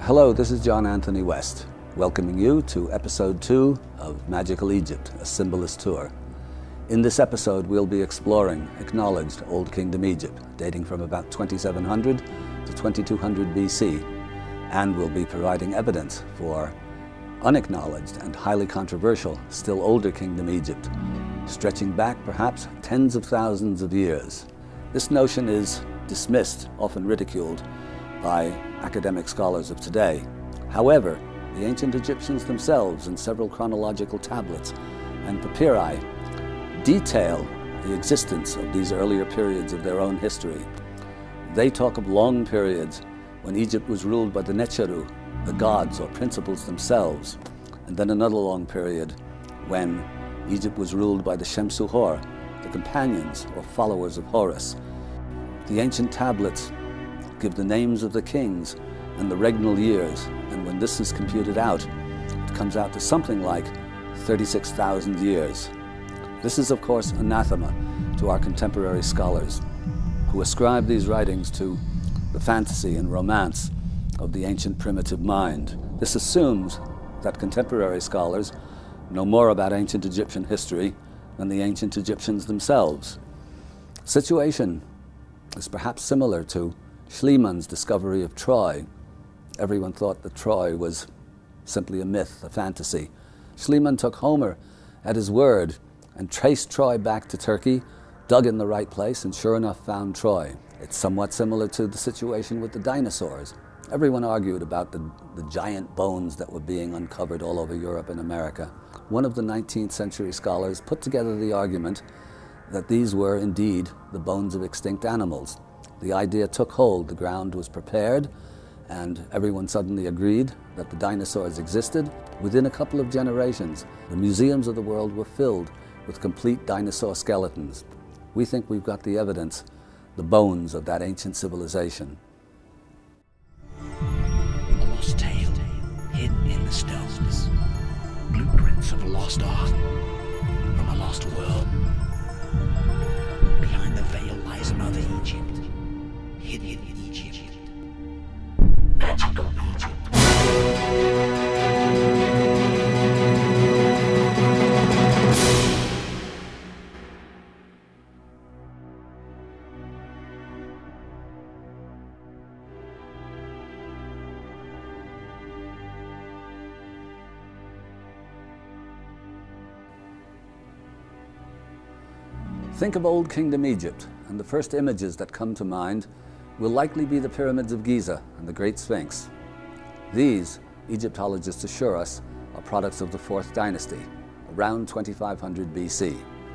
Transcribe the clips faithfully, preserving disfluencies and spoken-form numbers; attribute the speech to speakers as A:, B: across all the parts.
A: Hello, this is John Anthony West, welcoming you to episode two of Magical Egypt, a Symbolist Tour. In this episode, we'll be exploring acknowledged Old Kingdom Egypt, dating from about twenty-seven hundred to twenty-two hundred B C, and we'll be providing evidence for unacknowledged and highly controversial still older Kingdom Egypt, stretching back perhaps tens of thousands of years. This notion is dismissed, often ridiculed, by academic scholars of today. However, the ancient Egyptians themselves in several chronological tablets and papyri detail the existence of these earlier periods of their own history. They talk of long periods when Egypt was ruled by the Necheru, the gods or principles themselves, and then another long period when Egypt was ruled by the Shemsu-Hor, the companions or followers of Horus. The ancient tablets give the names of the kings and the regnal years, and when this is computed out, it comes out to something like thirty-six thousand years. This is, of course, anathema to our contemporary scholars who ascribe these writings to the fantasy and romance of the ancient primitive mind. This assumes that contemporary scholars know more about ancient Egyptian history than the ancient Egyptians themselves. The situation is perhaps similar to Schliemann's discovery of Troy. Everyone thought that Troy was simply a myth, a fantasy. Schliemann took Homer at his word and traced Troy back to Turkey, dug in the right place, and sure enough found Troy. It's somewhat similar to the situation with the dinosaurs. Everyone argued about the, the giant bones that were being uncovered all over Europe and America. One of the nineteenth century scholars put together the argument that these were indeed the bones of extinct animals. The idea took hold, the ground was prepared, and everyone suddenly agreed that the dinosaurs existed. Within a couple of generations, the museums of the world were filled with complete dinosaur skeletons. We think we've got the evidence, the bones of that ancient civilization.
B: A lost tale, hidden in the stones. Blueprints of a lost art, from a lost world. Behind the veil lies another Egypt. Hidden in Egypt. Magical Egypt.
A: Think of Old Kingdom Egypt, and the first images that come to mind will likely be the pyramids of Giza and the Great Sphinx. These, Egyptologists assure us, are products of the fourth dynasty, around twenty-five hundred B C.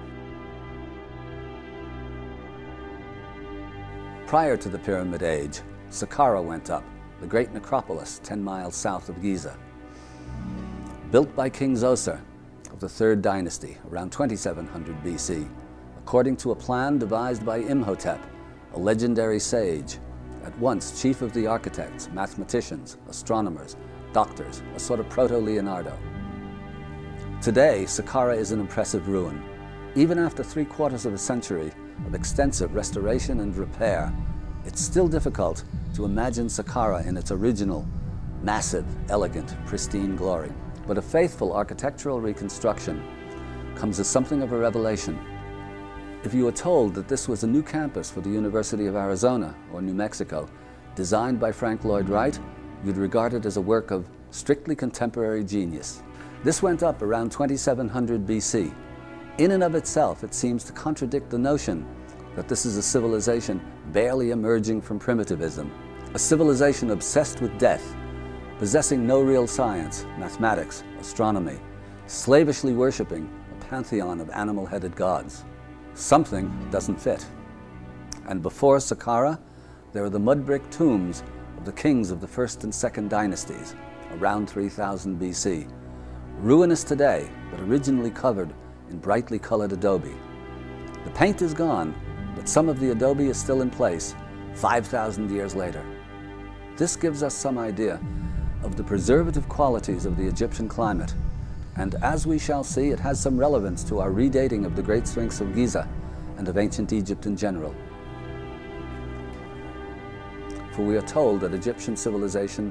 A: Prior to the Pyramid Age, Saqqara went up, the great necropolis ten miles south of Giza. Built by King Zoser of the third dynasty, around twenty-seven hundred B C, according to a plan devised by Imhotep, a legendary sage, at once chief of the architects, mathematicians, astronomers, doctors, a sort of proto-Leonardo. Today, Saqqara is an impressive ruin. Even after three quarters of a century of extensive restoration and repair, it's still difficult to imagine Saqqara in its original, massive, elegant, pristine glory. But a faithful architectural reconstruction comes as something of a revelation. If you were told that this was a new campus for the University of Arizona or New Mexico, designed by Frank Lloyd Wright, you'd regard it as a work of strictly contemporary genius. This went up around twenty-seven hundred B C. In and of itself, it seems to contradict the notion that this is a civilization barely emerging from primitivism, a civilization obsessed with death, possessing no real science, mathematics, astronomy, slavishly worshipping a pantheon of animal-headed gods. Something doesn't fit. And before Saqqara, there are the mud brick tombs of the kings of the first and second dynasties, around three thousand B C. Ruinous today, but originally covered in brightly colored adobe. The paint is gone, but some of the adobe is still in place, five thousand years later. This gives us some idea of the preservative qualities of the Egyptian climate, and as we shall see, it has some relevance to our redating of the Great Sphinx of Giza and of ancient Egypt in general. For we are told that Egyptian civilization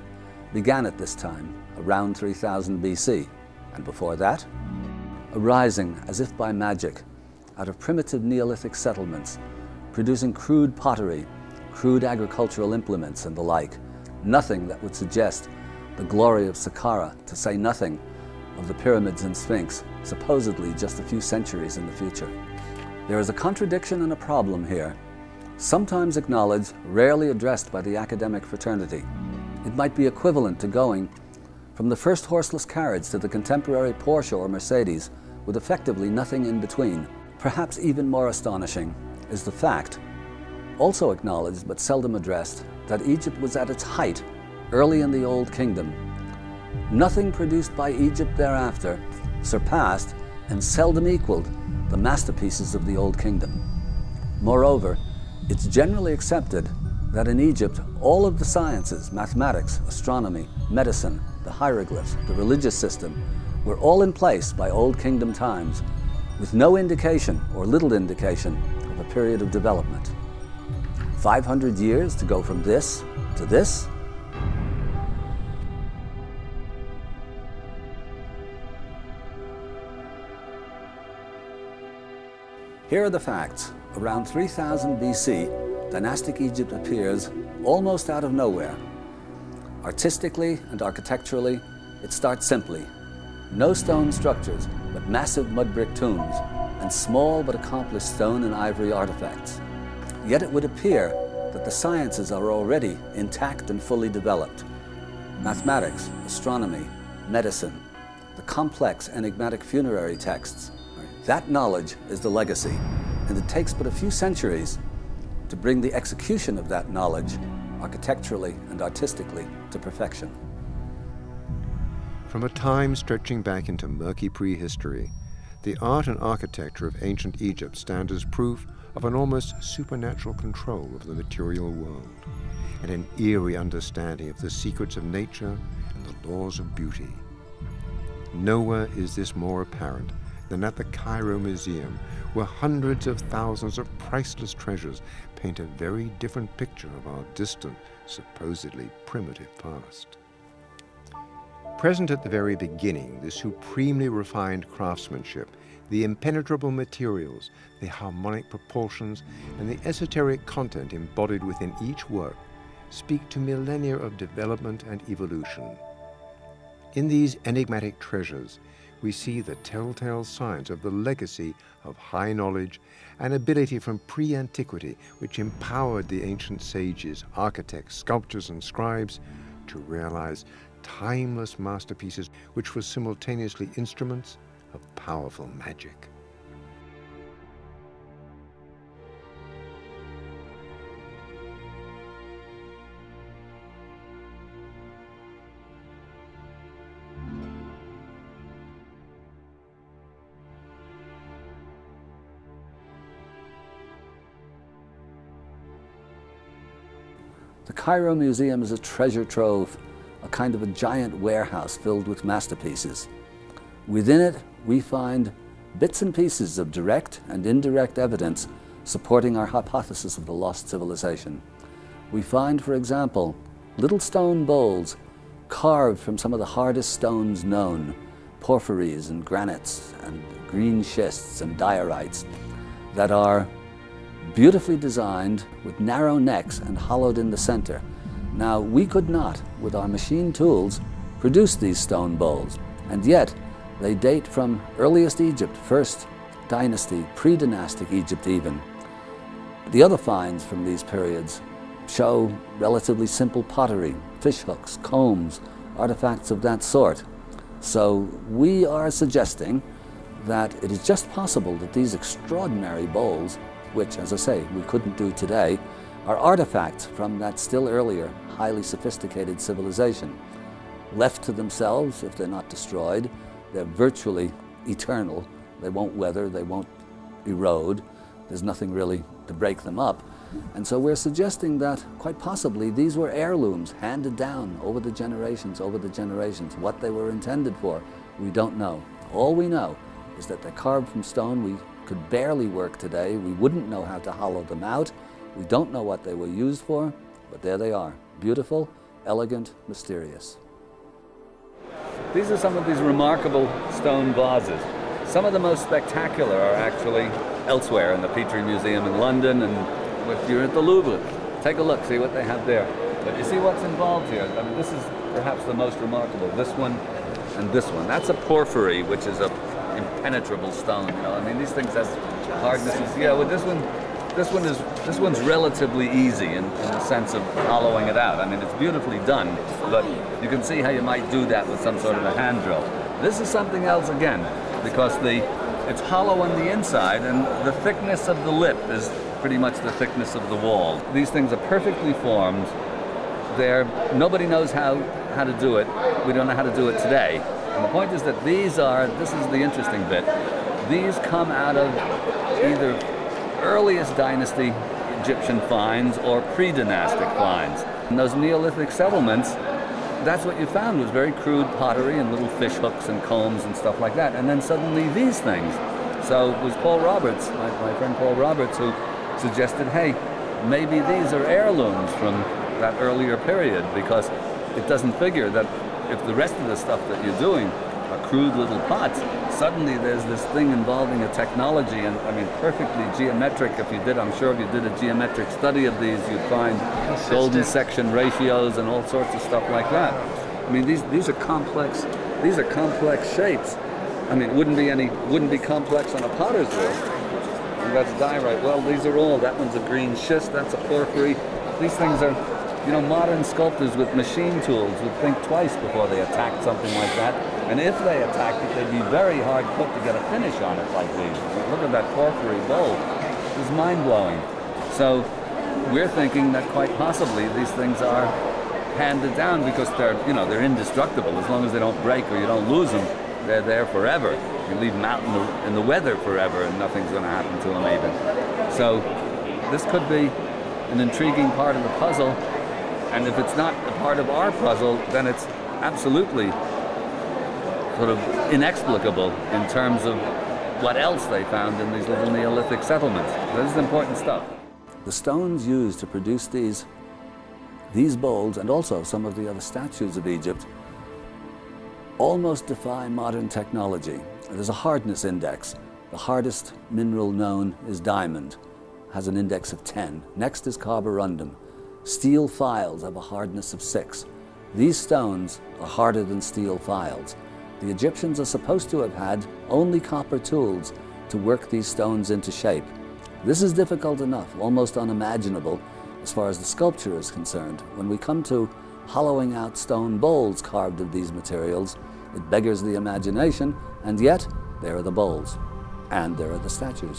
A: began at this time, around three thousand B C, and before that, arising as if by magic out of primitive Neolithic settlements, producing crude pottery, crude agricultural implements and the like, nothing that would suggest the glory of Saqqara, to say nothing of the pyramids and Sphinx, supposedly just a few centuries in the future. There is a contradiction and a problem here, sometimes acknowledged, rarely addressed by the academic fraternity. It might be equivalent to going from the first horseless carriage to the contemporary Porsche or Mercedes, with effectively nothing in between. Perhaps even more astonishing is the fact, also acknowledged but seldom addressed, that Egypt was at its height early in the Old Kingdom. Nothing produced by Egypt thereafter surpassed and seldom equaled the masterpieces of the Old Kingdom. Moreover, it's generally accepted that in Egypt all of the sciences, mathematics, astronomy, medicine, the hieroglyphs, the religious system, were all in place by Old Kingdom times, with no indication or little indication of a period of development. five hundred years to go from this to this? Here are the facts. Around three thousand B C, dynastic Egypt appears almost out of nowhere. Artistically and architecturally, it starts simply. No stone structures, but massive mud brick tombs, and small but accomplished stone and ivory artifacts. Yet it would appear that the sciences are already intact and fully developed. Mathematics, astronomy, medicine, the complex enigmatic funerary texts. That knowledge is the legacy, and it takes but a few centuries to bring the execution of that knowledge, architecturally and artistically, to perfection.
C: From a time stretching back into murky prehistory, the art and architecture of ancient Egypt stand as proof of an almost supernatural control of the material world, and an eerie understanding of the secrets of nature and the laws of beauty. Nowhere is this more apparent than at the Cairo Museum, where hundreds of thousands of priceless treasures paint a very different picture of our distant, supposedly primitive past. Present at the very beginning, the supremely refined craftsmanship, the impenetrable materials, the harmonic proportions, and the esoteric content embodied within each work speak to millennia of development and evolution. In these enigmatic treasures, we see the telltale signs of the legacy of high knowledge and ability from pre-antiquity, which empowered the ancient sages, architects, sculptors, and scribes to realize timeless masterpieces which were simultaneously instruments of powerful magic.
A: The Cairo Museum is a treasure trove, a kind of a giant warehouse filled with masterpieces. Within it, we find bits and pieces of direct and indirect evidence supporting our hypothesis of the lost civilization. We find, for example, little stone bowls carved from some of the hardest stones known, porphyries and granites and green schists and diorites, that are beautifully designed with narrow necks and hollowed in the center. Now, we could not, with our machine tools, produce these stone bowls, and yet they date from earliest Egypt, first dynasty, pre-dynastic Egypt even. The other finds from these periods show relatively simple pottery, fish hooks, combs, artifacts of that sort. So we are suggesting that it is just possible that these extraordinary bowls, which, as I say, we couldn't do today, are artifacts from that still earlier, highly sophisticated civilization. Left to themselves, if they're not destroyed, they're virtually eternal. They won't weather, they won't erode. There's nothing really to break them up. And so we're suggesting that, quite possibly, these were heirlooms handed down over the generations, over the generations. What they were intended for, we don't know. All we know is that they're carved from stone. We could barely work today. We wouldn't know how to hollow them out. We don't know what they were used for, but there they are. Beautiful, elegant, mysterious. these are some of these remarkable stone vases. Some of the most spectacular are actually elsewhere in the Petrie Museum in London, and if you're at the Louvre, take a look, see what they have there. But you see what's involved here. I mean, this is perhaps the most remarkable. This one and this one. That's a porphyry, which is a impenetrable stone. You know, I mean, these things have hardnesses. Yeah, well, this one, this one is this one's relatively easy in, in the sense of hollowing it out. I mean, it's beautifully done, but you can see how you might do that with some sort of a hand drill. This is something else again, because the it's hollow on the inside, and the thickness of the lip is pretty much the thickness of the wall. These things are perfectly formed. They're, nobody knows how, how to do it. We don't know how to do it today. And the point is that these are, this is the interesting bit, these come out of either earliest dynasty Egyptian finds or pre-dynastic finds. And those Neolithic settlements, that's what you found, was very crude pottery and little fish hooks and combs and stuff like that. And then suddenly these things. So it was Paul Roberts, my, my friend Paul Roberts, who suggested, hey, maybe these are heirlooms from that earlier period, because it doesn't figure that if the rest of the stuff that you're doing are crude little pots, suddenly there's this thing involving a technology, and I mean perfectly geometric. If you did, I'm sure if you did a geometric study of these, you'd find Consistent. golden section ratios and all sorts of stuff like that. I mean, these these are complex. These are complex shapes. I mean, it wouldn't be any wouldn't be complex on a potter's wheel. And that's diorite. Well, these are all. That one's a green schist. That's a porphyry. These things are, you know, modern sculptors with machine tools would think twice before they attacked something like that. And if they attacked it, they'd be very hard put to get a finish on it like these. Look at that porphyry bowl. It's mind-blowing. So we're thinking that quite possibly these things are handed down because they're, you know, they're indestructible. As long as they don't break or you don't lose them, they're there forever. You leave them out in the, in the weather forever and nothing's going to happen to them even. So this could be an intriguing part of the puzzle. And if it's not a part of our puzzle, then it's absolutely sort of inexplicable in terms of what else they found in these little Neolithic settlements. This is important stuff. The stones used to produce these, these bowls, and also some of the other statues of Egypt, almost defy modern technology. There's a hardness index. The hardest mineral known is diamond, has an index of ten. Next is carborundum. Steel files have a hardness of six. These stones are harder than steel files. The Egyptians are supposed to have had only copper tools to work these stones into shape. This is difficult enough, almost unimaginable, as far as the sculpture is concerned. When we come to hollowing out stone bowls carved of these materials, it beggars the imagination, and yet there are the bowls, and there are the statues.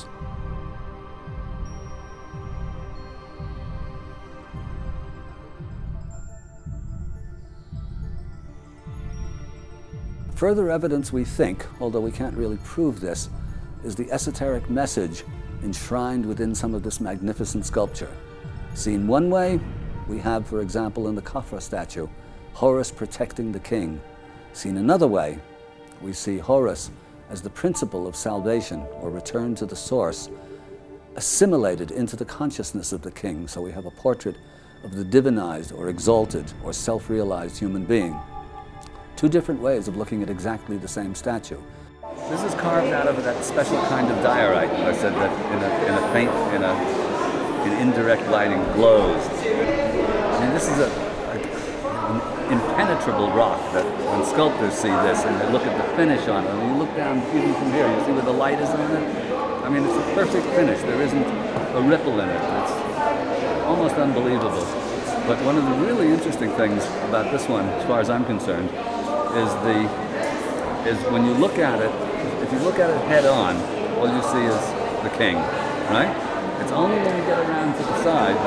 A: Further evidence, we think, although we can't really prove this, is the esoteric message enshrined within some of this magnificent sculpture. Seen one way, we have, for example, in the Khafra statue, Horus protecting the king. Seen another way, we see Horus as the principle of salvation, or return to the source, assimilated into the consciousness of the king. So we have a portrait of the divinized or exalted or self-realized human being. Two different ways of looking at exactly the same statue. This is carved out of that special kind of diorite. I said that in a, in a faint, in a in indirect lighting glows. I mean, this is a, a, an impenetrable rock that when sculptors see this and they look at the finish on it, and you look down even from here, you see where the light is on it? I mean, it's a perfect finish. There isn't a ripple in it. It's almost unbelievable. But one of the really interesting things about this one, as far as I'm concerned, is the is when you look at it, if you look at it head on, all you see is the king, right? It's only when you get around to the side,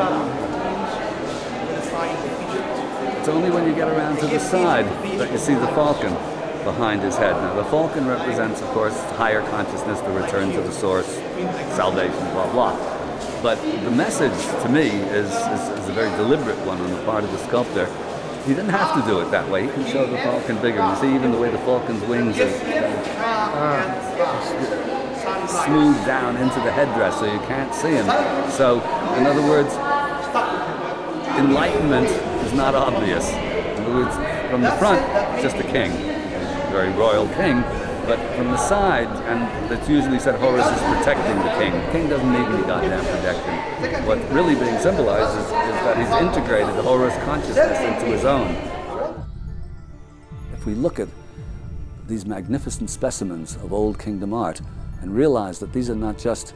A: it's only when you get around to the side that you see the falcon behind his head. Now the falcon represents, of course, higher consciousness, the return to the source, salvation, blah, blah. But the message, to me, is, is, is a very deliberate one on the part of the sculptor. He didn't have to do it that way. He can show the falcon bigger. You see even the way the falcon's wings are uh, smoothed down into the headdress so you can't see him. So, in other words, enlightenment is not obvious. In other words, from the front, it's just a king. very royal king, but from the side, and it's usually said Horus is protecting the king. The king doesn't need any goddamn protection. What's really being symbolized is, is that he's integrated the Horus consciousness into his own. If we look at these magnificent specimens of Old Kingdom art and realize that these are not just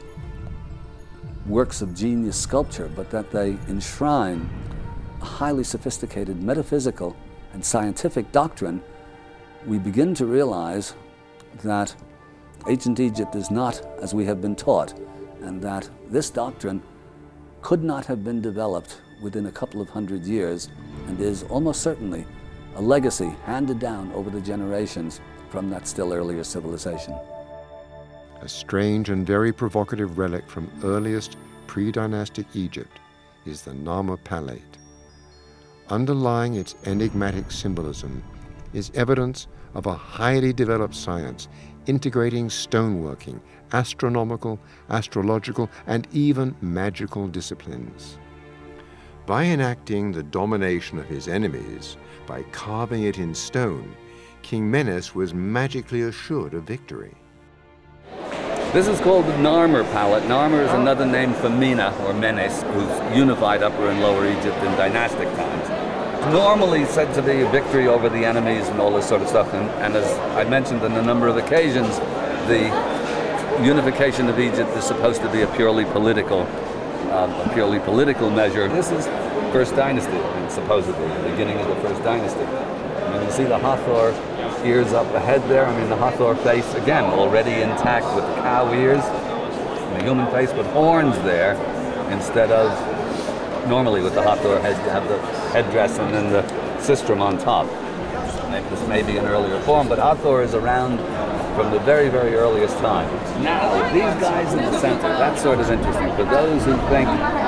A: works of genius sculpture, but that they enshrine a highly sophisticated metaphysical and scientific doctrine, we begin to realize that ancient Egypt is not as we have been taught, and that this doctrine could not have been developed within a couple of hundred years, and is almost certainly a legacy handed down over the generations from that still earlier civilization.
C: A strange and very provocative relic from earliest pre-dynastic Egypt is the Narmer Palette. Underlying its enigmatic symbolism is evidence of a highly developed science integrating stoneworking, astronomical, astrological, and even magical disciplines. By enacting the domination of his enemies, by carving it in stone, King Menes was magically assured of victory.
A: This is called the Narmer Palette. Narmer is another name for Mena, or Menes, who's unified Upper and Lower Egypt in dynastic times. Normally said to be a victory over the enemies and all this sort of stuff, and, and as I mentioned on a number of occasions, the unification of Egypt is supposed to be a purely political, um, a purely political measure. This is First Dynasty, I mean, supposedly, the beginning of the First Dynasty. I mean, you see the Hathor ears up ahead there. I mean, the Hathor face, again, already intact with the cow ears, and the human face with horns there, instead of normally with the Hathor head, you have the headdress and then the sistrum on top. This may be an earlier form, but Hathor is around from the very, very earliest time. Now, these guys in the center, that's sort of interesting. For those who think,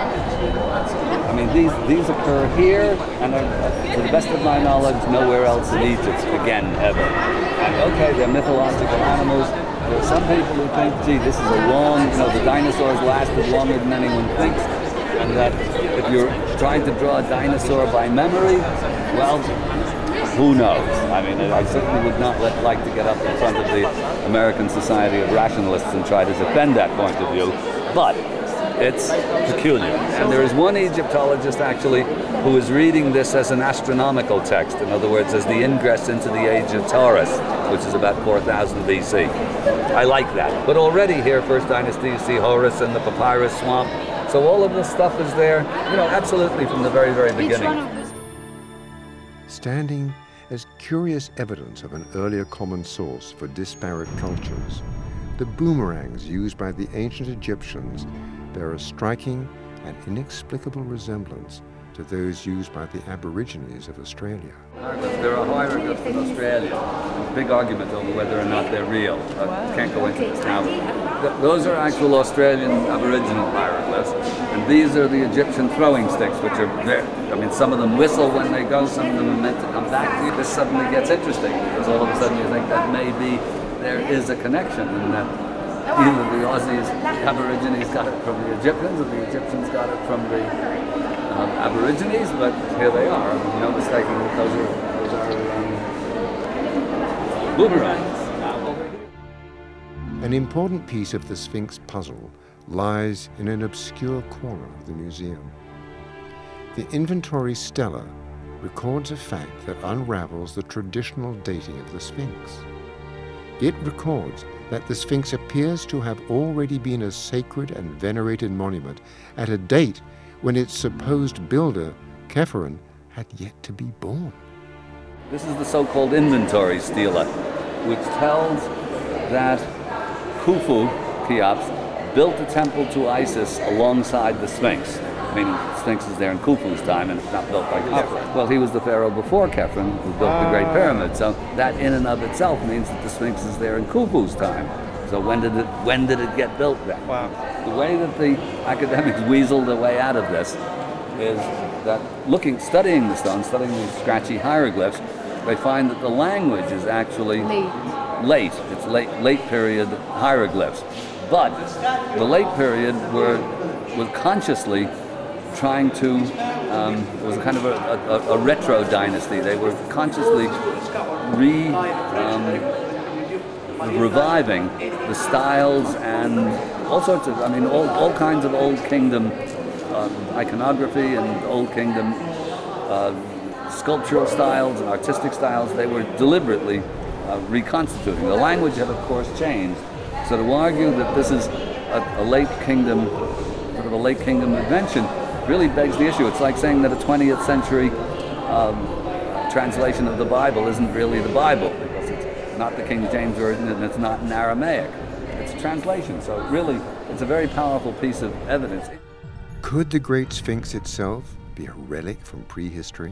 A: I mean, these, these occur here, and are, to the best of my knowledge, nowhere else in Egypt, again, ever. And okay, they're mythological animals. There are some people who think, gee, this is a long, you know, the dinosaurs lasted longer than anyone thinks. And that if you're trying to draw a dinosaur by memory, well, who knows? I mean, I certainly would not let, like to get up in front of the American Society of Rationalists and try to defend that point of view, but it's peculiar. And there is one Egyptologist, actually, who is reading this as an astronomical text, in other words, as the ingress into the age of Taurus, which is about four thousand B C. I like that. But already here, First Dynasty, you see Horus and the papyrus swamp. So all of this stuff is there, you know, absolutely from the very, very beginning.
C: Standing as curious evidence of an earlier common source for disparate cultures, the boomerangs used by the ancient Egyptians bear a striking and inexplicable resemblance to those used by the Aborigines of Australia.
A: There are hieroglyphs in Australia. Big argument over whether or not they're real. I can't go into this now. Th those are actual Australian Aboriginal hieroglyphs, and these are the Egyptian throwing sticks, which are there. I mean, some of them whistle when they go, some of them are meant to come back to you. This suddenly gets interesting, because all of a sudden you think that maybe there is a connection, and that either the Aussies, Aborigines got it from the Egyptians, or the Egyptians got it from the Um, Aborigines, but here they are. I mean, no mistaking that those are, those are um, boomerangs.
C: An important piece of the Sphinx puzzle lies in an obscure corner of the museum. The inventory stela records a fact that unravels the traditional dating of the Sphinx. It records that the Sphinx appears to have already been a sacred and venerated monument at a date when its supposed builder, Khephren, had yet to be born.
A: This is the so-called inventory stela, which tells that Khufu, Cheops, built a temple to Isis alongside the Sphinx. Meaning the Sphinx is there in Khufu's time and it's not built by Khephren. Well, he was the pharaoh before Khephren who built the Great Pyramid, so that in and of itself means that the Sphinx is there in Khufu's time. So when did it when did it get built then?
D: Wow.
A: The way that the academics weasel their way out of this is that looking, studying the stone, studying these scratchy hieroglyphs, they find that the language is actually
E: late.
A: late. It's late late period hieroglyphs. But the late period were, were consciously trying to um, it was a kind of a, a, a retro dynasty. They were consciously re, um, reviving the styles and all sorts of, I mean, all, all kinds of Old Kingdom uh, iconography and Old Kingdom uh, sculptural styles and artistic styles. They were deliberately uh, reconstituting. The language had, of course, changed. So to argue that this is a, a late kingdom, sort of a late kingdom invention, really begs the issue. It's like saying that a twentieth century um, translation of the Bible isn't really the Bible, because it's not the King James Version and it's not in Aramaic. It's a translation, so really it's a very powerful piece of evidence.
C: Could the Great Sphinx itself be a relic from prehistory?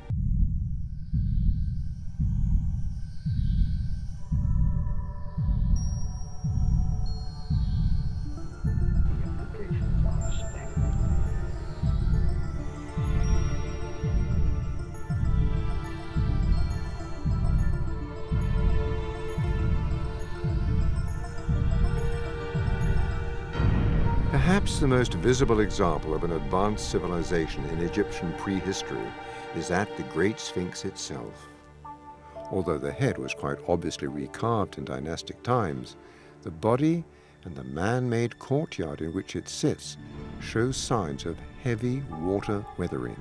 C: Perhaps the most visible example of an advanced civilization in Egyptian prehistory is at the Great Sphinx itself. Although the head was quite obviously recarved in dynastic times, the body and the man-made courtyard in which it sits show signs of heavy water weathering.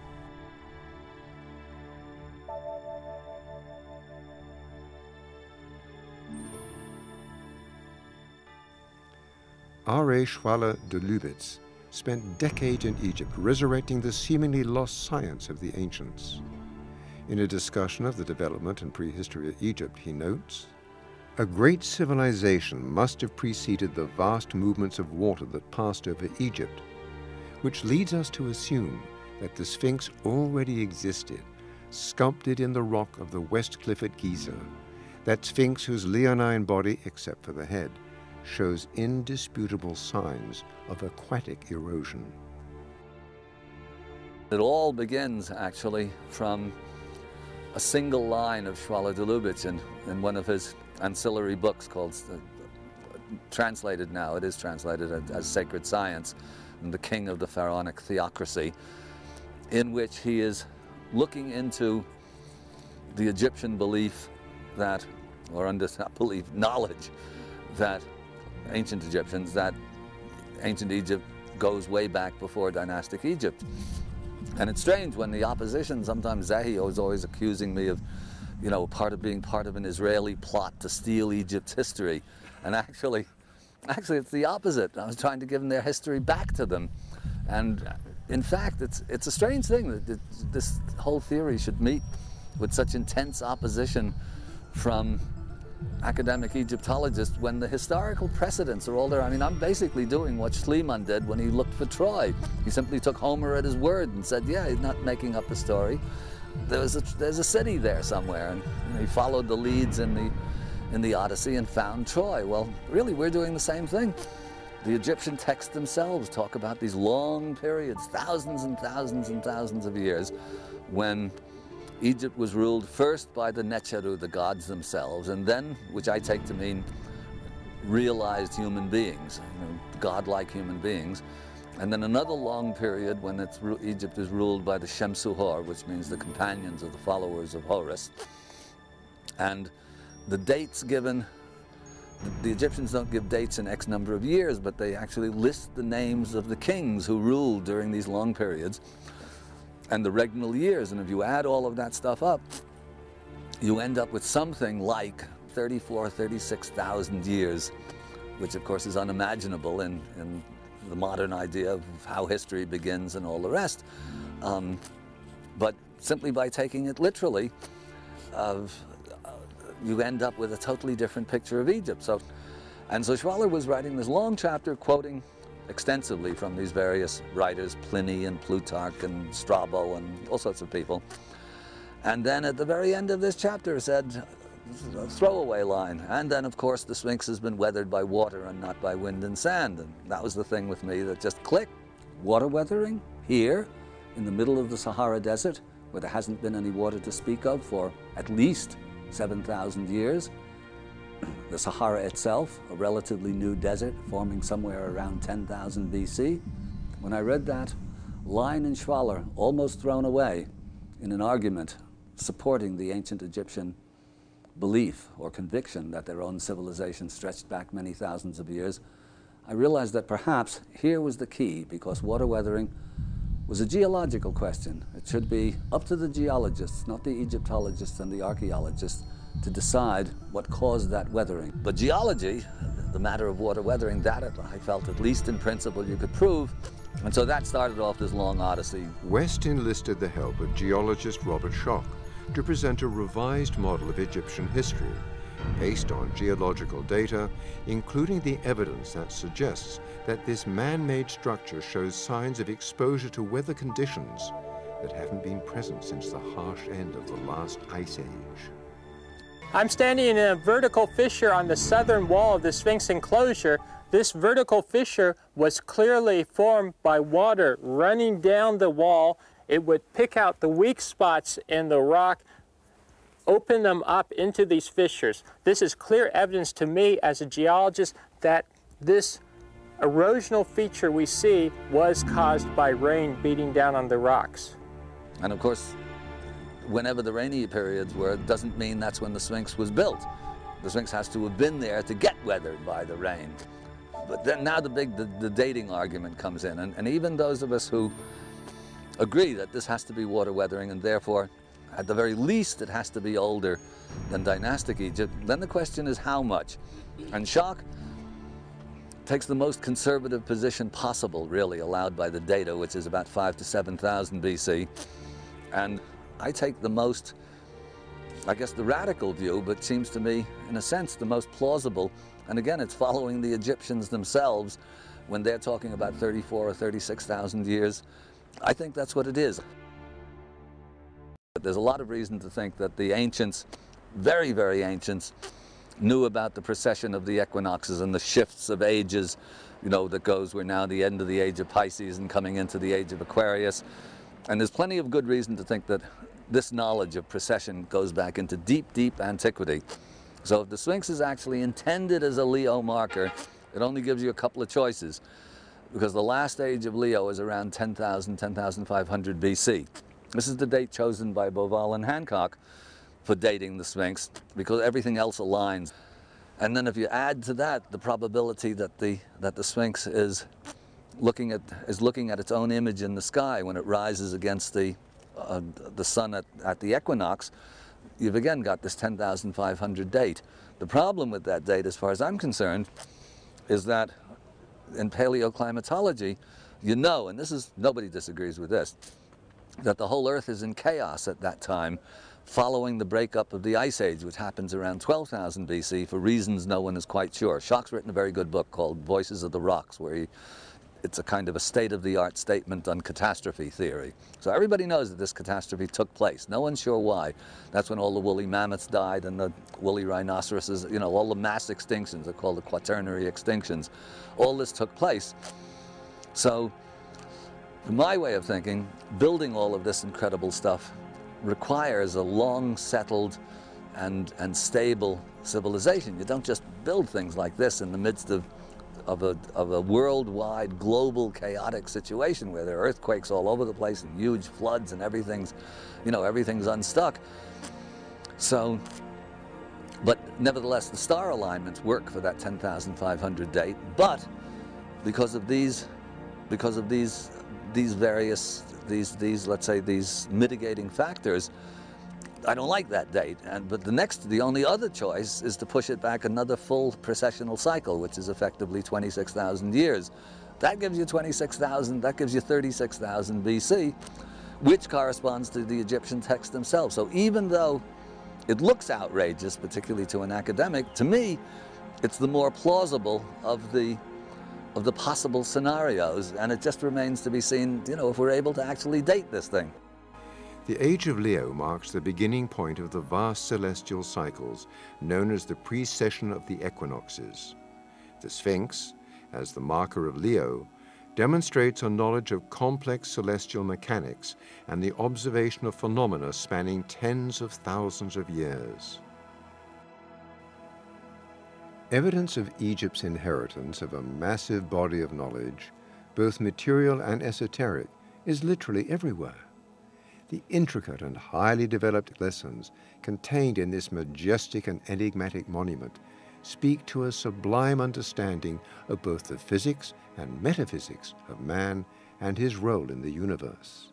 C: R A Schwaller de Lubitz spent decades in Egypt resurrecting the seemingly lost science of the ancients. In a discussion of the development and prehistory of Egypt, he notes, "A great civilization must have preceded the vast movements of water that passed over Egypt, which leads us to assume that the Sphinx already existed, sculpted in the rock of the West Cliff at Giza, that Sphinx whose leonine body, except for the head, shows indisputable signs of aquatic erosion."
A: It all begins, actually, from a single line of Schwaller de Lubitz in, in one of his ancillary books called, uh, translated now, it is translated as, as Sacred Science, and the King of the Pharaonic Theocracy, in which he is looking into the Egyptian belief that, or under that belief, knowledge that ancient Egyptians, that ancient Egypt goes way back before dynastic Egypt. And it's strange when the opposition, sometimes Zahi is always accusing me of, you know, part of being part of an Israeli plot to steal Egypt's history. And actually, actually it's the opposite. I was trying to give them their history back to them. And in fact, it's, it's a strange thing that this whole theory should meet with such intense opposition from academic Egyptologists when the historical precedents are all there. I mean, I'm basically doing what Schliemann did when he looked for Troy. He simply took Homer at his word and said, yeah, he's not making up a story. There's a, there's a city there somewhere. And you know, he followed the leads in the, in the Odyssey and found Troy. Well, really, we're doing the same thing. The Egyptian texts themselves talk about these long periods, thousands and thousands and thousands of years, when Egypt was ruled first by the Necheru, the gods themselves, and then, which I take to mean realized human beings, you know, godlike human beings, and then another long period when it's, Egypt is ruled by the Shemsuhor, which means the companions of the followers of Horus. And the dates given, the Egyptians don't give dates in X number of years, but they actually list the names of the kings who ruled during these long periods and the regnal years. And if you add all of that stuff up, you end up with something like thirty-four, thirty-six thousand years, which of course is unimaginable in, in the modern idea of how history begins and all the rest. Um, but simply by taking it literally, uh, you end up with a totally different picture of Egypt. So, and so Schwaller was writing this long chapter quoting extensively from these various writers, Pliny and Plutarch and Strabo and all sorts of people. And then at the very end of this chapter said, a throwaway line, and then of course the Sphinx has been weathered by water and not by wind and sand. And that was the thing with me that just clicked. Water weathering here in the middle of the Sahara Desert, where there hasn't been any water to speak of for at least seven thousand years. The Sahara itself, a relatively new desert forming somewhere around ten thousand B C. When I read that, Line and Schwaller almost thrown away in an argument supporting the ancient Egyptian belief or conviction that their own civilization stretched back many thousands of years, I realized that perhaps here was the key, because water weathering was a geological question. It should be up to the geologists, not the Egyptologists and the archaeologists, to decide what caused that weathering. But geology, the matter of water weathering, that I felt, at least in principle, you could prove. And so that started off this long odyssey.
C: West enlisted the help of geologist Robert Schoch to present a revised model of Egyptian history based on geological data, including the evidence that suggests that this man-made structure shows signs of exposure to weather conditions that haven't been present since the harsh end of the last ice age.
D: I'm standing in a vertical fissure on the southern wall of the Sphinx enclosure. This vertical fissure was clearly formed by water running down the wall. It would pick out the weak spots in the rock, open them up into these fissures. This is clear evidence to me as a geologist that this erosional feature we see was caused by rain beating down on the rocks.
A: And of course, whenever the rainy periods were, it doesn't mean that's when the Sphinx was built. The Sphinx has to have been there to get weathered by the rain. But then now the big, the, the dating argument comes in, and, and even those of us who agree that this has to be water weathering, and therefore, at the very least, it has to be older than dynastic Egypt, then the question is how much? And Schoch takes the most conservative position possible, really, allowed by the data, which is about five to seven thousand B C. And I take the most, I guess, the radical view, but seems to me, in a sense, the most plausible. And again, it's following the Egyptians themselves when they're talking about thirty-four or thirty-six thousand years. I think that's what it is. But there's a lot of reason to think that the ancients, very, very ancients, knew about the precession of the equinoxes and the shifts of ages, you know, that goes, we're now the end of the age of Pisces and coming into the age of Aquarius. And there's plenty of good reason to think that this knowledge of precession goes back into deep, deep antiquity. So if the Sphinx is actually intended as a Leo marker, it only gives you a couple of choices, because the last age of Leo is around ten thousand, ten thousand five hundred B C. This is the date chosen by Bauval and Hancock for dating the Sphinx, because everything else aligns. And then if you add to that the probability that the, that the Sphinx is looking at, is looking at its own image in the sky when it rises against the, uh, the sun at, at the equinox, you've again got this ten thousand five hundred date. The problem with that date, as far as I'm concerned, is that in paleoclimatology, you know, and this is, nobody disagrees with this, that the whole Earth is in chaos at that time, following the breakup of the Ice Age, which happens around twelve thousand B C for reasons no one is quite sure. Schoch's written a very good book called Voices of the Rocks, where he, it's a kind of a state-of-the-art statement on catastrophe theory. So everybody knows that this catastrophe took place. No one's sure why. That's when all the woolly mammoths died and the woolly rhinoceroses, you know, all the mass extinctions are called the quaternary extinctions. All this took place. So, from my way of thinking, building all of this incredible stuff requires a long settled and, and stable civilization. You don't just build things like this in the midst of, of, a, of a worldwide, global, chaotic situation where there are earthquakes all over the place and huge floods and everything's, you know, everything's unstuck. So, but nevertheless, the star alignments work for that ten thousand five hundred date, but because of these, because of these, these various, these, these, let's say, these mitigating factors, I don't like that date. And, but the next, the only other choice is to push it back another full precessional cycle, which is effectively twenty-six thousand years. That gives you twenty-six thousand, that gives you thirty-six thousand B C, which corresponds to the Egyptian texts themselves. So even though it looks outrageous, particularly to an academic, to me, it's the more plausible of the of the possible scenarios, and it just remains to be seen, you know, if we're able to actually date this thing.
C: The Age of Leo marks the beginning point of the vast celestial cycles known as the precession of the equinoxes. The Sphinx, as the marker of Leo, demonstrates a knowledge of complex celestial mechanics and the observation of phenomena spanning tens of thousands of years. Evidence of Egypt's inheritance of a massive body of knowledge, both material and esoteric, is literally everywhere. The intricate and highly developed lessons contained in this majestic and enigmatic monument speak to a sublime understanding of both the physics and metaphysics of man and his role in the universe.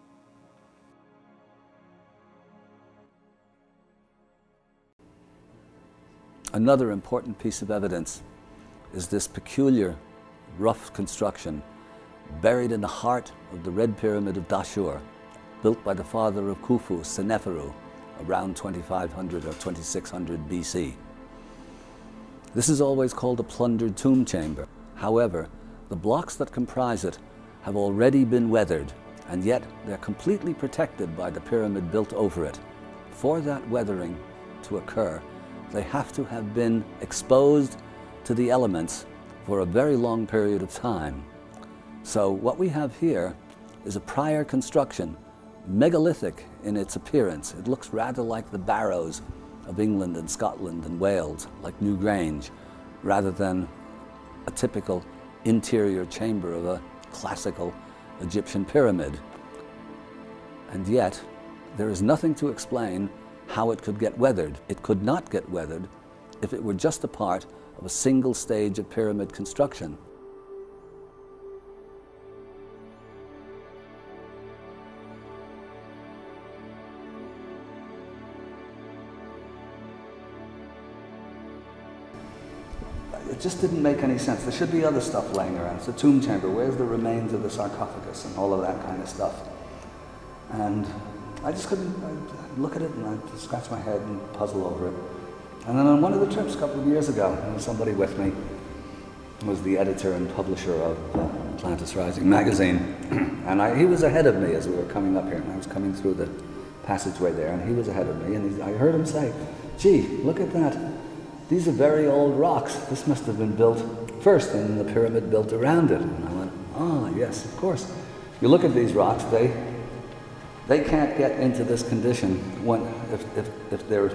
A: Another important piece of evidence is this peculiar, rough construction buried in the heart of the Red Pyramid of Dashur, built by the father of Khufu, Seneferu, around twenty-five hundred or twenty-six hundred B C. This is always called a plundered tomb chamber. However, the blocks that comprise it have already been weathered, and yet they're completely protected by the pyramid built over it. For that weathering to occur, they have to have been exposed to the elements for a very long period of time. So what we have here is a prior construction, megalithic in its appearance. It looks rather like the barrows of England and Scotland and Wales, like Newgrange, rather than a typical interior chamber of a classical Egyptian pyramid. And yet, there is nothing to explain how it could get weathered. It could not get weathered if it were just a part of a single stage of pyramid construction. It just didn't make any sense. There should be other stuff laying around. It's a tomb chamber. Where's the remains of the sarcophagus and all of that kind of stuff? And I just couldn't I'd look at it and I'd scratch my head and puzzle over it. And then on one of the trips a couple of years ago, there was somebody with me who was the editor and publisher of Atlantis Rising magazine. And I, he was ahead of me as we were coming up here. And I was coming through the passageway there, and he was ahead of me. And he, I heard him say, "Gee, look at that. These are very old rocks. This must have been built first and the pyramid built around it." And I went, "Ah, yes, of course. You look at these rocks, they they can't get into this condition when, if, if, if, they're,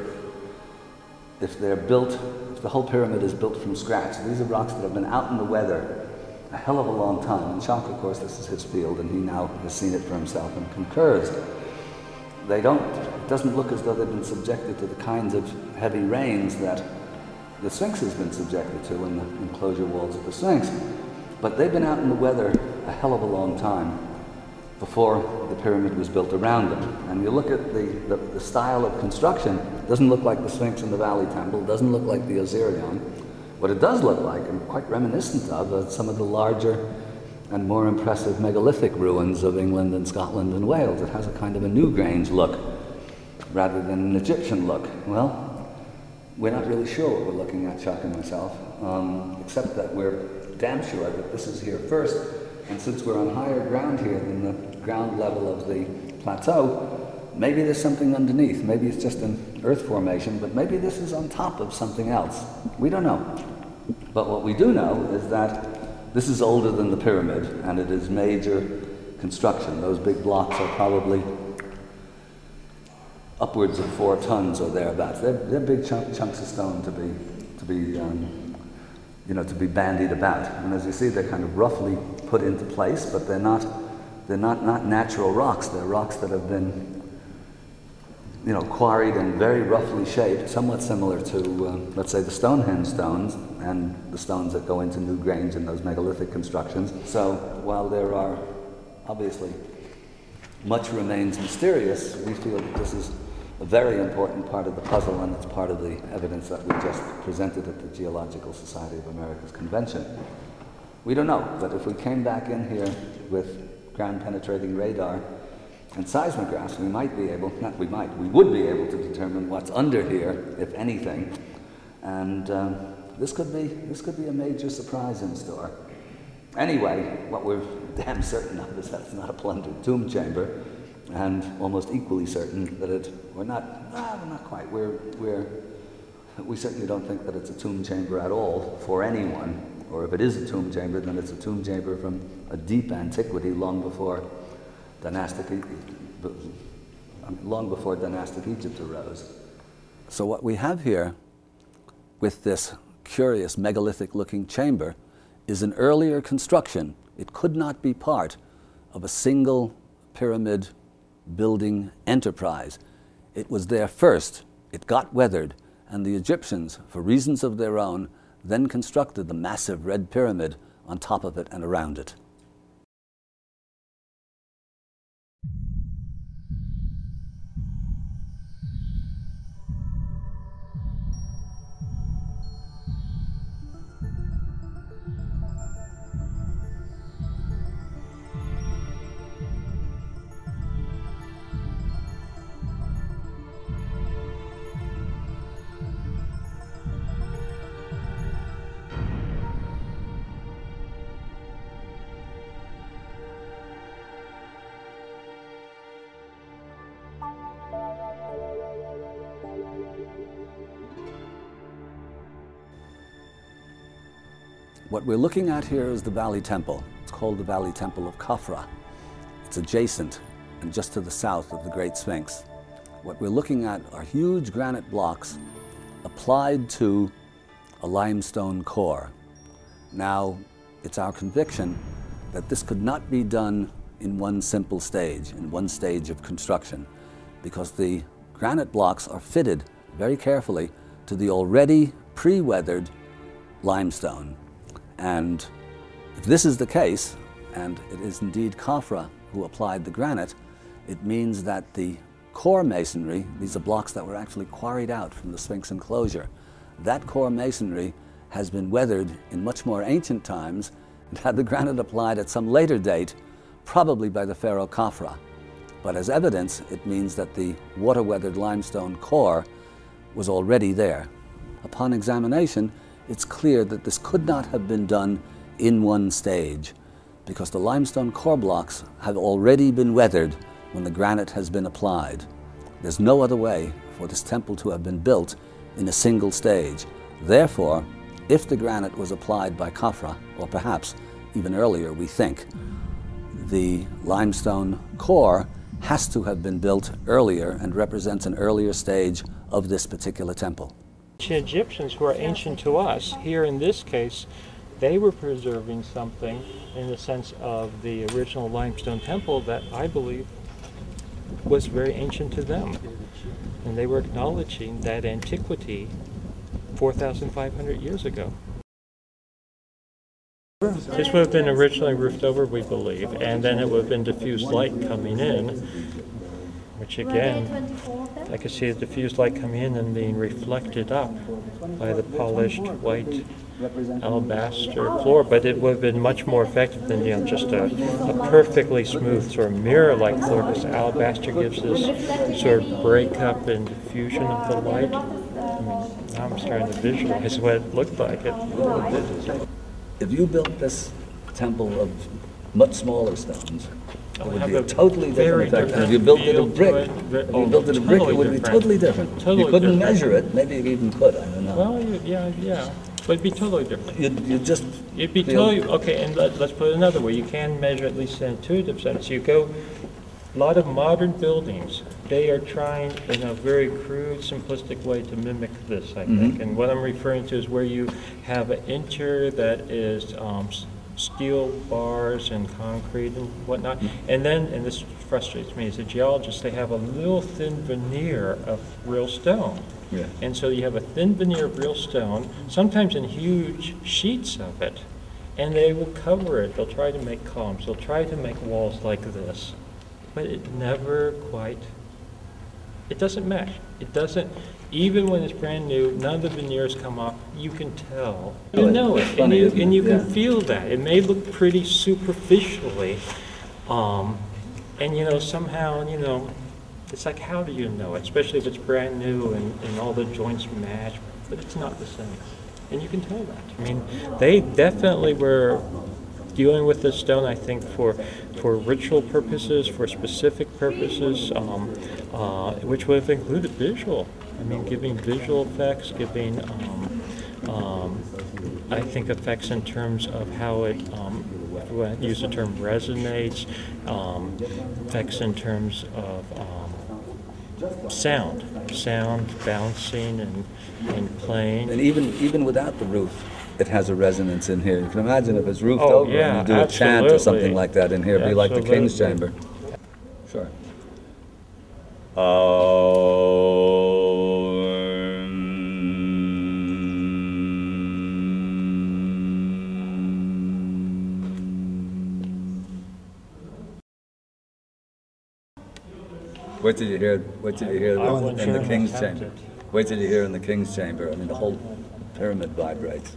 A: if they're built, if the whole pyramid is built from scratch. These are rocks that have been out in the weather a hell of a long time." And Schanck, of course, this is his field, and he now has seen it for himself and concurs. They don't, it doesn't look as though they've been subjected to the kinds of heavy rains that the Sphinx has been subjected to in the enclosure walls of the Sphinx. But they've been out in the weather a hell of a long time before the pyramid was built around them. And you look at the, the, the style of construction, it doesn't look like the Sphinx in the Valley Temple, it doesn't look like the Osirion. What it does look like, and quite reminiscent of, are some of the larger and more impressive megalithic ruins of England and Scotland and Wales. It has a kind of a Newgrange look rather than an Egyptian look. Well, we're not really sure what we're looking at, Chuck and myself, um, except that we're damn sure that this is here first. And since we're on higher ground here than the ground level of the plateau, maybe there's something underneath. Maybe it's just an earth formation, but maybe this is on top of something else. We don't know. But what we do know is that this is older than the pyramid, and it is major construction. Those big blocks are probably upwards of four tons or thereabouts. They're, they're big chunk, chunks of stone to be, to be, um, you know, to be bandied about. And as you see, they're kind of roughly put into place, but they're not, they're not, not natural rocks. They're rocks that have been, you know, quarried and very roughly shaped, somewhat similar to, uh, let's say, the Stonehenge stones and the stones that go into Newgrange and those megalithic constructions. So while there are obviously much remains mysterious, we feel that this is a very important part of the puzzle, and it's part of the evidence that we just presented at the Geological Society of America's convention. We don't know, but if we came back in here with ground-penetrating radar and seismographs, we might be able, not we might, we would be able to determine what's under here, if anything. And um, this could be, this could be a major surprise in store. Anyway, what we're damn certain of is that it's not a plundered tomb chamber, and almost equally certain that it, we're not, ah, we're not quite, we're, we're, we certainly don't think that it's a tomb chamber at all for anyone, or if it is a tomb chamber, then it's a tomb chamber from a deep antiquity, long before dynastic, long before dynastic Egypt arose. So what we have here with this curious megalithic-looking chamber is an earlier construction. It could not be part of a single pyramid building enterprise. It was there first, it got weathered, and the Egyptians, for reasons of their own, then constructed the massive red pyramid on top of it and around it. What we're looking at here is the Valley Temple. It's called the Valley Temple of Khafra. It's adjacent and just to the south of the Great Sphinx. What we're looking at are huge granite blocks applied to a limestone core. Now, it's our conviction that this could not be done in one simple stage, in one stage of construction, because the granite blocks are fitted very carefully to the already pre-weathered limestone. And if this is the case, and it is indeed Khafra who applied the granite, it means that the core masonry, these are blocks that were actually quarried out from the Sphinx enclosure, that core masonry has been weathered in much more ancient times and had the granite applied at some later date, probably by the pharaoh Khafra. But as evidence, it means that the water-weathered limestone core was already there. Upon examination, it's clear that this could not have been done in one stage, because the limestone core blocks have already been weathered when the granite has been applied. There's no other way for this temple to have been built in a single stage. Therefore, if the granite was applied by Khafra, or perhaps even earlier, we think, the limestone core has to have been built earlier and represents an earlier stage of this particular temple.
D: The Egyptians, who are ancient to us, here in this case, they were preserving something in the sense of the original limestone temple that I believe was very ancient to them. And they were acknowledging that antiquity four thousand five hundred years ago. This would have been originally roofed over, we believe, and then it would have been diffused light coming in, which again, I could see the diffused light coming in and being reflected up by the polished white alabaster floor, but it would have been much more effective than, you know, just a, a perfectly smooth sort of mirror-like floor, because alabaster gives this sort of breakup and diffusion of the light. I mean, now I'm starting to visualize what it looked like. It really did.
A: If you built this temple of much smaller stones, it would
D: have
A: be a
D: a
A: totally
D: very
A: different effect.
D: different
A: And if you built it
D: feel
A: of
D: to
A: brick,
D: it. Ve-
A: if you
D: oh,
A: built it of brick, it
D: totally
A: would be
D: different.
A: totally different.
D: Totally
A: you couldn't
D: different.
A: measure it. Maybe you even could. I don't know.
D: Well, you- yeah, yeah, but it'd be totally different.
A: You'd, you'd just
D: It'd be
A: feel-
D: totally, okay, and let, let's put it another way. You can measure at least in an intuitive sense. You go, a lot of modern buildings, they are trying in a very crude, simplistic way to mimic this, I
A: Mm-hmm.
D: think. And what I'm referring to is where you have an interior that is um, s- steel bars and concrete and whatnot.
A: Mm-hmm.
D: And then, and this frustrates me as a geologist, they have a little thin veneer of real stone.
A: Yeah.
D: And so you have a thin veneer of real stone, sometimes in huge sheets of it, and they will cover it. They'll try to make columns. They'll try to make walls like this. But it never quite, it doesn't mesh. It doesn't, even when it's brand new, none of the veneers come off. You can tell. You
A: Oh,
D: know
A: it's
D: it, and
A: funny,
D: you,
A: isn't
D: and
A: it?
D: you can
A: Yeah.
D: feel that. It may look pretty superficially, um, and you know, somehow, you know, it's like, how do you know it? Especially if it's brand new and, and all the joints match, but it's not the same. And you can tell that. I mean, they definitely were dealing with this stone, I think, for for ritual purposes, for specific purposes, um, uh, which would have included visual. I mean, giving visual effects, giving, um, um, I think, effects in terms of how it, um, if we want to use the term resonates, um, effects in terms of um, sound, sound bouncing and, and playing.
A: And even even without the roof, it has a resonance in here. You can imagine if it's roofed
D: Oh,
A: over
D: yeah,
A: and you do a chant or something
D: absolutely.
A: like that in here, it'd be like the King's
D: Absolutely.
A: Chamber. Sure. What did you hear? What did you hear in, in the King's Chamber? What did you hear in the King's Chamber? I mean, the whole pyramid vibrates.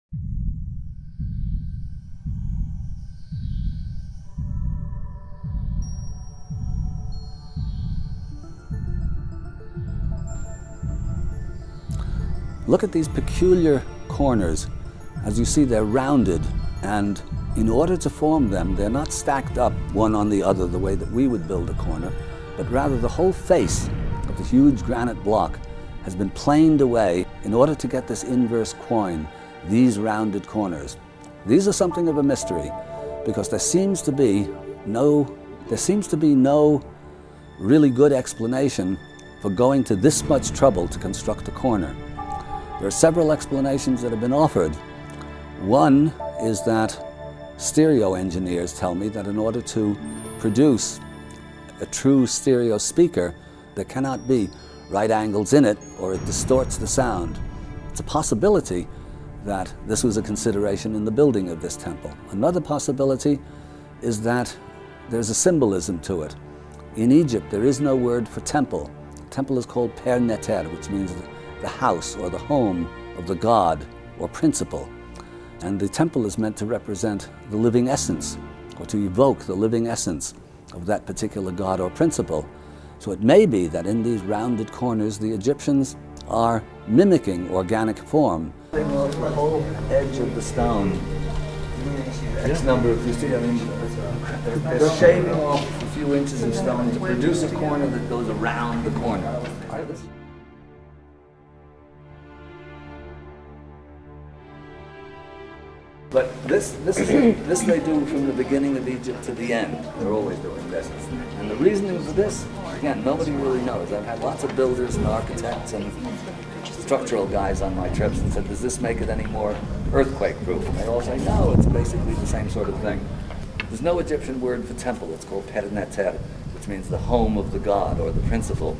A: Look at these peculiar corners. As you see, they're rounded, and in order to form them, they're not stacked up one on the other the way that we would build a corner, but rather the whole face of the huge granite block has been planed away in order to get this inverse quoin, these rounded corners. These are something of a mystery, because there seems to be no, there seems to be no really good explanation for going to this much trouble to construct a corner. There are several explanations that have been offered. One is that stereo engineers tell me that in order to produce a true stereo speaker, there cannot be right angles in it or it distorts the sound. It's a possibility that this was a consideration in the building of this temple. Another possibility is that there's a symbolism to it. In Egypt, there is no word for temple. Temple is called Per Neter, which means the house or the home of the god or principle. And the temple is meant to represent the living essence, or to evoke the living essence of that particular god or principle. So it may be that in these rounded corners, the Egyptians are mimicking organic form. The whole edge of the stone, X number of, you see, I mean, they're, they're shaving off a few inches of stone to produce a corner that goes around the corner. But this, this, is, this they do from the beginning of Egypt to the end. They're always doing this. And the reasoning for this, again, nobody really knows. I've had lots of builders and architects and structural guys on my trips and said, does this make it any more earthquake-proof? And they all say, no, it's basically the same sort of thing. There's no Egyptian word for temple. It's called Per Neter, which means the home of the god or the principle.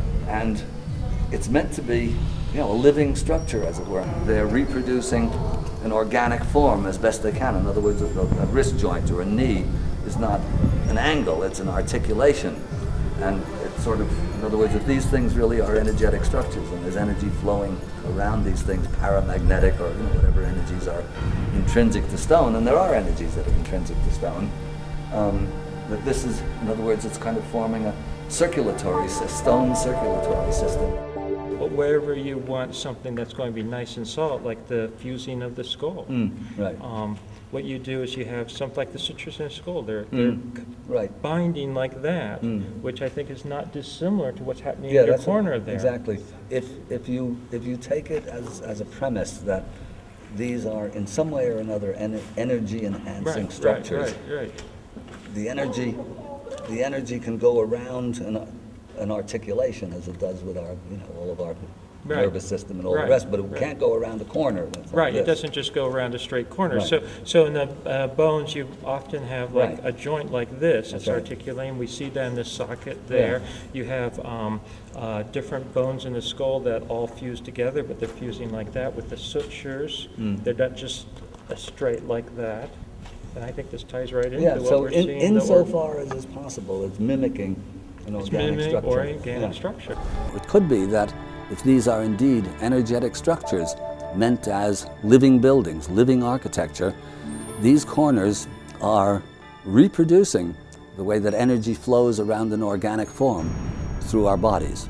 A: And it's meant to be, you know, a living structure, as it were. They're reproducing an organic form as best they can. In other words, a, a wrist joint or a knee is not an angle, it's an articulation. And it's sort of, in other words, if these things really are energetic structures and there's energy flowing around these things, paramagnetic or, you know, whatever energies are intrinsic to stone, and there are energies that are intrinsic to stone, um, that this is, in other words, it's kind of forming a circulatory, a stone circulatory system.
D: But wherever you want something that's going to be nice and solid, like the fusing of the skull,
A: Mm, right.
D: um, what you do is you have something like the sutures in the skull. They're,
A: Mm,
D: they're
A: right.
D: binding like that,
A: Mm.
D: which I think is not dissimilar to what's happening
A: Yeah,
D: in your
A: that's
D: corner
A: it.
D: there.
A: Exactly. If if you if you take it as as a premise that these are in some way or another en energy enhancing
D: Right,
A: structures,
D: right, right, right.
A: the energy the energy can go around an an articulation as it does with our, you know, all of our
D: Right.
A: nervous system and all
D: Right,
A: the rest, but it
D: right.
A: can't go around a corner. It's like
D: Right, it
A: this.
D: doesn't just go around a straight corner.
A: Right.
D: So, so in the uh, bones, you often have like
A: Right.
D: a joint like this.
A: That's
D: It's
A: right.
D: articulating. We see that in the socket there.
A: Yeah.
D: You have um, uh, different bones in the skull that all fuse together, but they're fusing like that with the sutures.
A: Mm.
D: They're not just a straight like that. And I think this ties right into
A: Yeah,
D: what
A: so
D: we're
A: in,
D: seeing.
A: in
D: the
A: so
D: or-
A: far as is possible, it's mimicking an
D: It's
A: organic
D: mimicking
A: structure.
D: organic
A: Yeah.
D: structure.
A: It could be that if these are indeed energetic structures meant as living buildings, living architecture, these corners are reproducing the way that energy flows around an organic form through our bodies.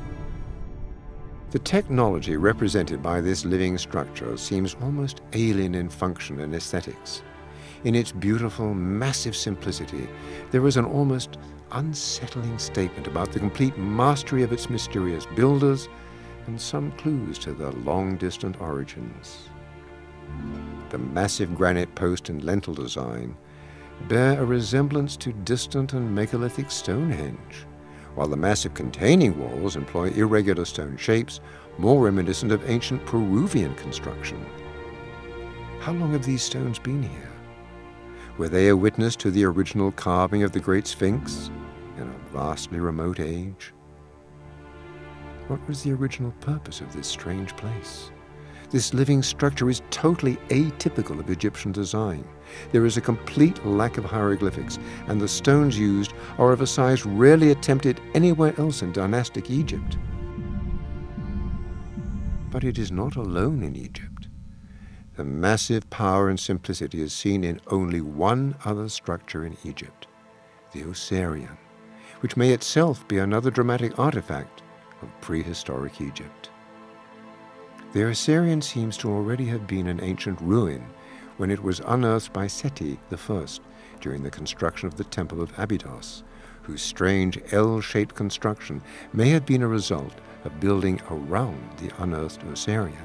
C: The technology represented by this living structure seems almost alien in function and aesthetics. In its beautiful, massive simplicity, there is an almost unsettling statement about the complete mastery of its mysterious builders and some clues to their long-distant origins. The massive granite post and lintel design bear a resemblance to distant and megalithic Stonehenge, while the massive containing walls employ irregular stone shapes more reminiscent of ancient Peruvian construction. How long have these stones been here? Were they a witness to the original carving of the Great Sphinx? in a vastly remote age? What was the original purpose of this strange place? This living structure is totally atypical of Egyptian design. There is a complete lack of hieroglyphics, and the stones used are of a size rarely attempted anywhere else in dynastic Egypt. But it is not alone in Egypt. The massive power and simplicity is seen in only one other structure in Egypt, the Osirian, which may itself be another dramatic artifact of prehistoric Egypt. The Osirian seems to already have been an ancient ruin when it was unearthed by Seti the First during the construction of the Temple of Abydos, whose strange L-shaped construction may have been a result of building around the unearthed Osirian.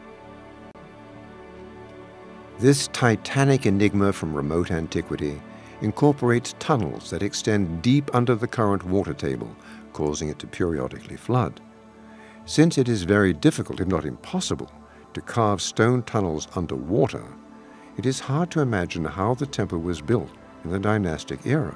C: This titanic enigma from remote antiquity incorporates tunnels that extend deep under the current water table, causing it to periodically flood. Since it is very difficult, if not impossible, to carve stone tunnels underwater, it is hard to imagine how the temple was built in the dynastic era.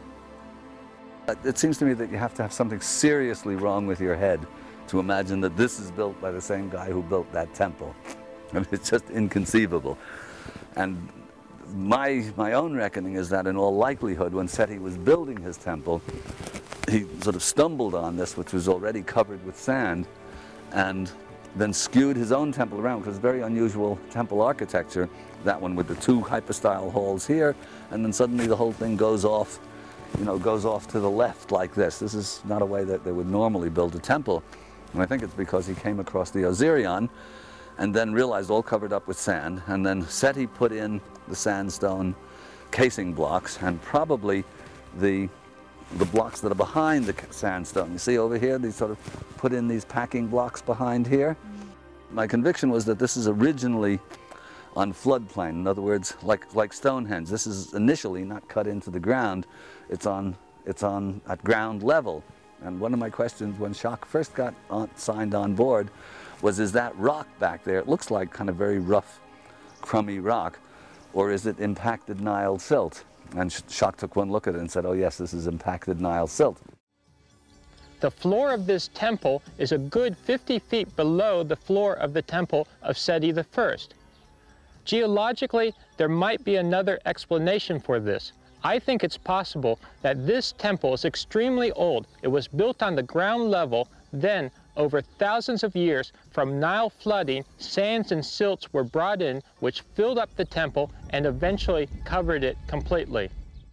A: It seems to me that you have to have something seriously wrong with your head to imagine that this is built by the same guy who built that temple. I mean, it's just inconceivable. And my, my own reckoning is that in all likelihood, when Seti was building his temple, he sort of stumbled on this, which was already covered with sand, and then skewed his own temple around, because it's very unusual temple architecture, that one with the two hypostyle halls here, and then suddenly the whole thing goes off, you know, goes off to the left like this. This is not a way that they would normally build a temple. And I think it's because he came across the Osirian and then realized all covered up with sand, and then Seti put in the sandstone casing blocks, and probably the the blocks that are behind the sandstone. You see over here, they sort of put in these packing blocks behind here. My conviction was that this is originally on floodplain. In other words, like like Stonehenge, this is initially not cut into the ground. It's on it's on at ground level. And one of my questions when Jacques first got on, signed on board was, is that rock back there? It looks like kind of very rough, crummy rock, or is it impacted Nile silt? And Jacques took one look at it and said, oh yes, this is impacted Nile silt.
D: The floor of this temple is a good fifty feet below the floor of the temple of Seti the First. Geologically, there might be another explanation for this. I think it's possible that this temple is extremely old. It was built on the ground level, then over thousands of years from Nile flooding, sands and silts were brought in which filled up the temple and eventually covered it completely.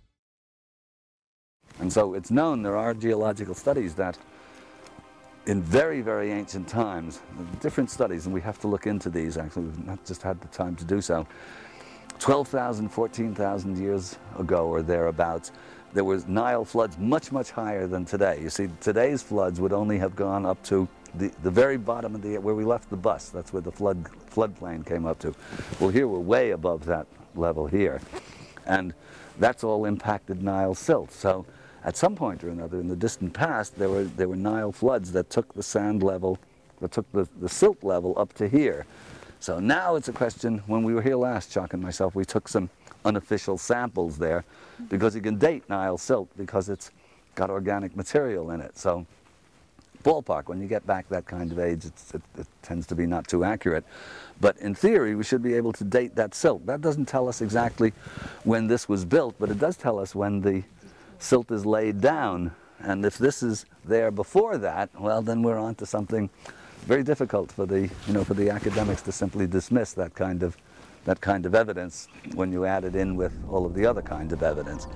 A: And so it's known, there are geological studies that in very, very ancient times, different studies, and we have to look into these actually, we've not just had the time to do so, twelve thousand, fourteen thousand years ago or thereabouts, there was Nile floods much, much higher than today. You see, today's floods would only have gone up to the, the very bottom of the, where we left the bus. That's where the flood floodplain came up to. Well, here we're way above that level here. And that's all impacted Nile silt. So at some point or another in the distant past, there were, there were Nile floods that took the sand level, that took the, the silt level up to here. So now it's a question, when we were here last, Chuck and myself, we took some unofficial samples there because you can date Nile silt because it's got organic material in it. So ballpark, when you get back that kind of age, it's, it, it tends to be not too accurate. But in theory, we should be able to date that silt. That doesn't tell us exactly when this was built, but it does tell us when the silt is laid down. And if this is there before that, well, then we're on to something very difficult for the, you know, for the academics to simply dismiss that kind of, that kind of evidence when you add it in with all of the other kinds of evidence.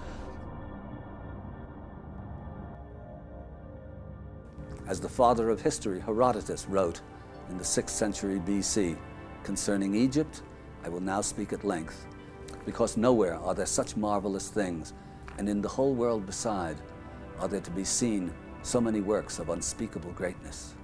A: As the father of history, Herodotus, wrote in the sixth century B C, concerning Egypt, I will now speak at length, because nowhere are there such marvelous things, and in the whole world beside are there to be seen so many works of unspeakable greatness.